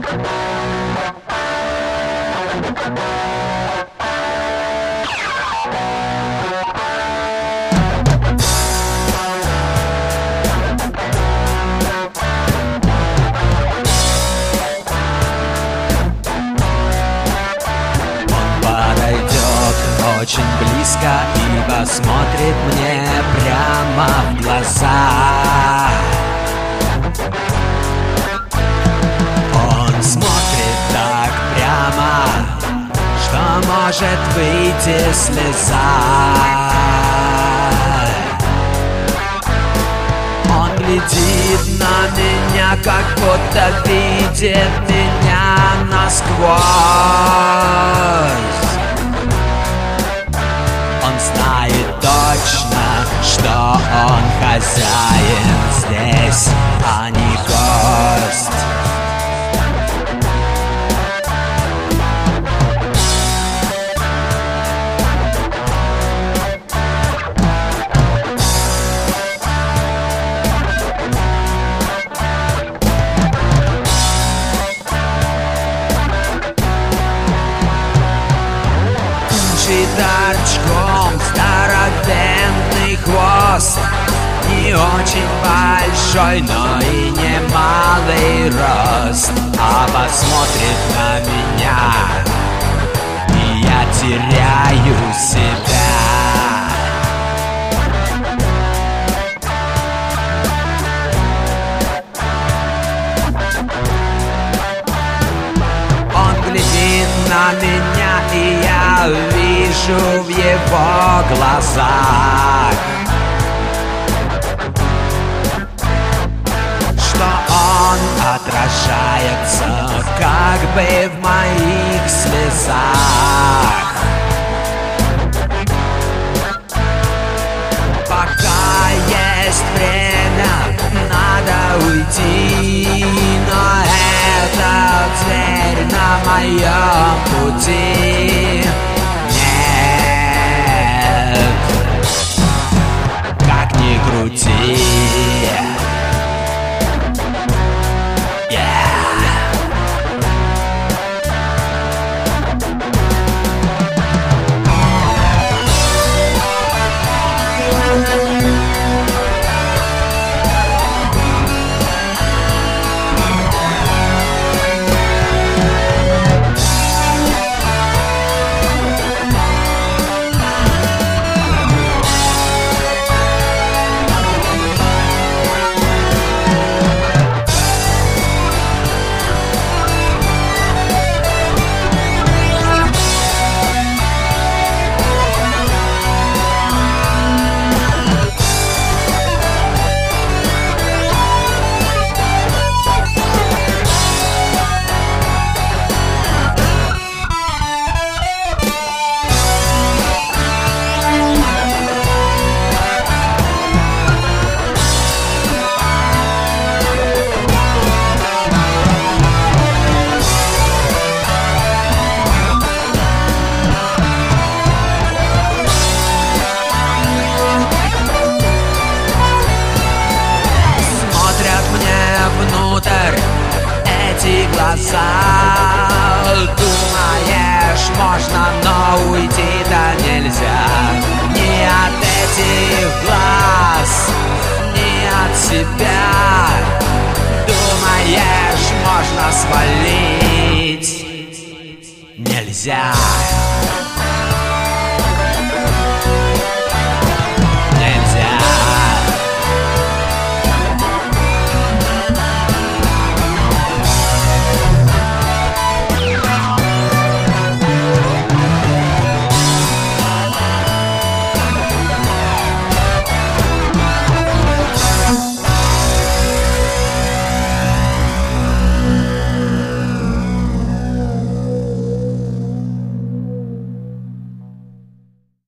Очень близко и посмотрит мне прямо в глаза. Он смотрит так прямо, что может выйти слеза. Он глядит на меня, как будто видит меня насквозь. Он знает точно, что он хозяин здесь, а не гость. Торчком здоровенный хвост, не очень большой, но и не малый рост. А посмотрит на меня, и я теряю себя. Он глядит на меня, и я вижу в его глазах, что он отражается как бы в моих слезах. Пока есть время, надо уйти, но эта дверь на моем пути. Как ни крути, думаешь, можно, но уйти да нельзя. Ни от этих глаз, ни от себя. Думаешь, можно свалить, нельзя.